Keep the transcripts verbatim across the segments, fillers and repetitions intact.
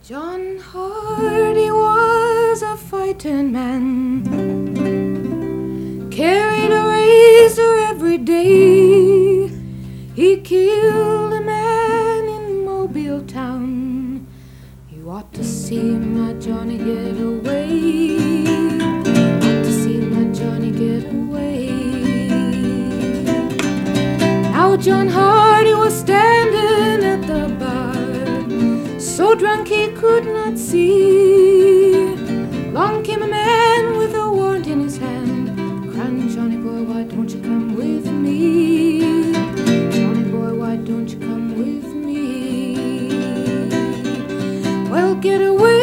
John Hardy was a fighting man, carried a razor every day. He killed a man in Mobile town. You ought to see my Johnny get away. Ought to see my Johnny get away. Now John Hardy was standing at the bar, so drunk he could not see. Long came a man with a warrant in his hand, crying, Johnny boy, why don't you come with me? Johnny boy, why don't you come with me? Well, get away,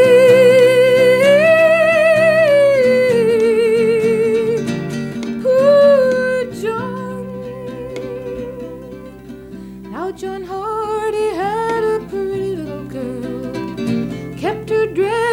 poor John. Now John Hardy had a pretty little girl, kept her dressed